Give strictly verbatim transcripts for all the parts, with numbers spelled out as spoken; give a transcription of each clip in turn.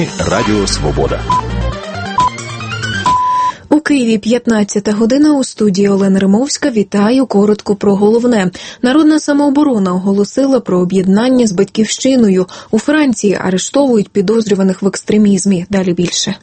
Новини Радіо Свобода. У Києві п'ятнадцята година, у студії Олена Римовська. Вітаю, коротко про головне. Народна самооборона оголосила про об'єднання з Батьківщиною. У Франції арештовують підозрюваних в екстремізмі. Далі більше.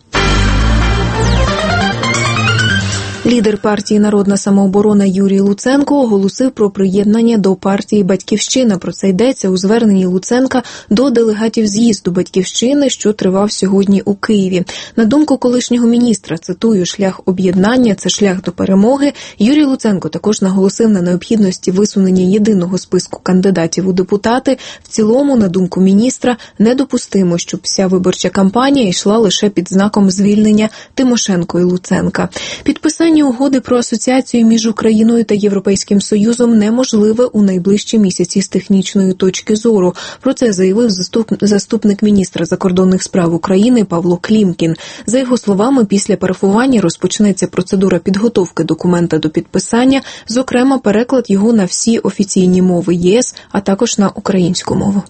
Лідер партії «Народна самооборона» Юрій Луценко оголосив про приєднання до партії «Батьківщина». Про це йдеться у зверненні Луценка до делегатів з'їзду «Батьківщини», що тривав сьогодні у Києві. На думку колишнього міністра, цитую, «шлях об'єднання – це шлях до перемоги». Юрій Луценко також наголосив на необхідності висунення єдиного списку кандидатів у депутати. В цілому, на думку міністра, недопустимо, щоб вся виборча кампанія йшла лише під знаком звільнення Тимошенко і Луценка. Підписання угоди про асоціацію між Україною та Європейським Союзом неможливе у найближчі місяці з технічної точки зору. Про це заявив заступник міністра закордонних справ України Павло Клімкін. За його словами, після парафування розпочнеться процедура підготовки документа до підписання, зокрема переклад його на всі офіційні мови ЄС, а також на українську мову.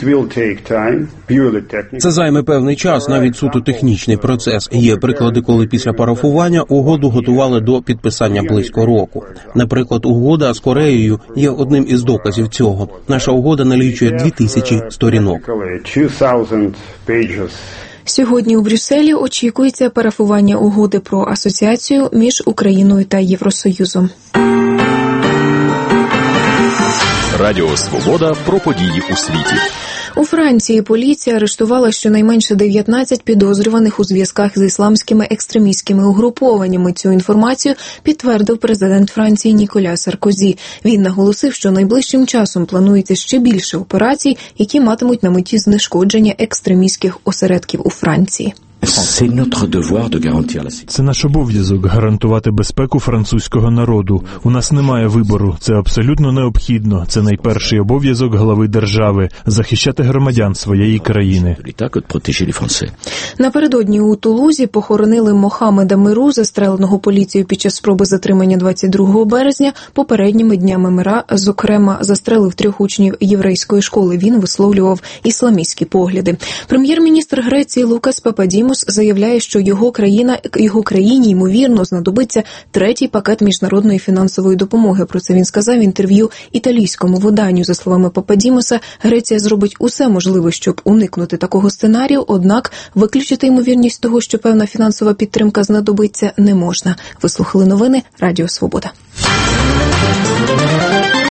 Це займе певний час, навіть суто технічний процес. Є приклади, коли після парафування угоду готували до підписання близько року. Наприклад, угода з Кореєю є одним із доказів цього. Наша угода налічує дві тисячі сторінок. Сьогодні у Брюсселі очікується парафування угоди про асоціацію між Україною та Євросоюзом. Радіо Свобода про події у світі. У Франції поліція арештувала щонайменше дев'ятнадцять підозрюваних у зв'язках з ісламськими екстремістськими угрупованнями. Цю інформацію підтвердив президент Франції Ніколя Саркозі. Він наголосив, що найближчим часом планується ще більше операцій, які матимуть на меті знешкодження екстремістських осередків у Франції. Це наш обов'язок – гарантувати безпеку французького народу. У нас немає вибору. Це абсолютно необхідно. Це найперший обов'язок глави держави – захищати громадян своєї країни. Напередодні у Тулузі похоронили Мохамеда Миру, застреленого поліцією під час спроби затримання двадцять другого березня. Попередніми днями Мира, зокрема, застрелив трьох учнів єврейської школи. Він висловлював ісламістські погляди. Прем'єр-міністр Греції Лукас Пападімос заявляє, що його країна, його країні, ймовірно, знадобиться третій пакет міжнародної фінансової допомоги. Про це він сказав в інтерв'ю італійському виданню. За словами Пападімоса, Греція зробить усе можливе, щоб уникнути такого сценарію, однак виключити ймовірність того, що певна фінансова підтримка знадобиться, не можна. Ви слухали новини Радіо Свобода.